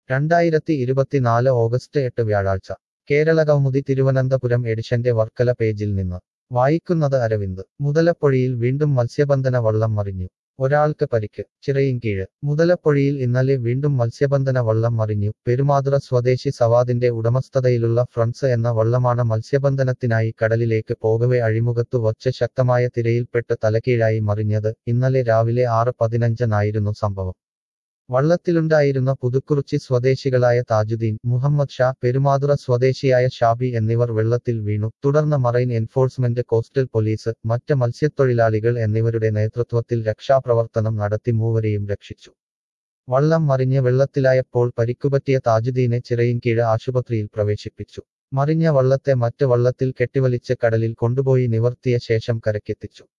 2024 August 8 വ്യാഴാഴ്ച കേരളകൗമുദി തിരുവനന്തപുരം എഡിഷന്റെ വർക്കല പേജിൽ നിന്ന് വായിക്കുന്നത് അരവിന്ദ് മുതലപ്പൊഴിയിൽ വീണ്ടും മത്സ്യബന്ധന വള്ളം മറിഞ്ഞു ഒരാൾക്ക് പരിക്ക് ചിറയിൻകീഴ് മുതലപ്പൊഴിയിൽ ഇന്നലെ വീണ്ടും മത്സ്യബന്ധന വള്ളം മറിഞ്ഞു പെരുമാതുറ സ്വദേശി സവാദിന്റെ ഉടമസ്ഥതയിലുള്ള ഫ്രണ്ട്സ് എന്ന വള്ളമാണ് മത്സ്യബന്ധനത്തിനായി കടലിലേക്ക് പോകവെ അഴിമുഖത്തു വച്ച് ശക്തമായ തിരയിൽപ്പെട്ട് തലകീഴായി മറിഞ്ഞത് ഇന്നലെ രാവിലെ 6:15 സംഭവം വള്ളത്തിലുണ്ടായിരുന്ന പുതുക്കുറിച്ചി സ്വദേശികളായ താജുദ്ദീൻ മുഹമ്മദ് ഷാ പെരുമാതുറ സ്വദേശിയായ ഷാബി എന്നിവർ വെള്ളത്തിൽ വീണു തുടർന്ന് മറൈൻ എൻഫോഴ്സ്മെന്റ് കോസ്റ്റൽ പോലീസ് മറ്റ് മത്സ്യത്തൊഴിലാളികൾ എന്നിവരുടെ നേതൃത്വത്തിൽ രക്ഷാപ്രവർത്തനം നടത്തി മൂവരെയും രക്ഷിച്ചു വള്ളം മറിഞ്ഞ് വെള്ളത്തിലായപ്പോൾ പരിക്കുപറ്റിയ താജുദ്ദീനെ ചിറയിൻകീഴ് ആശുപത്രിയിൽ പ്രവേശിപ്പിച്ചു മറിഞ്ഞ വള്ളത്തെ മറ്റ് വള്ളത്തിൽ കെട്ടിവലിച്ച് കടലിൽ കൊണ്ടുപോയി നിവർത്തിയ ശേഷം കരക്കെത്തിച്ചു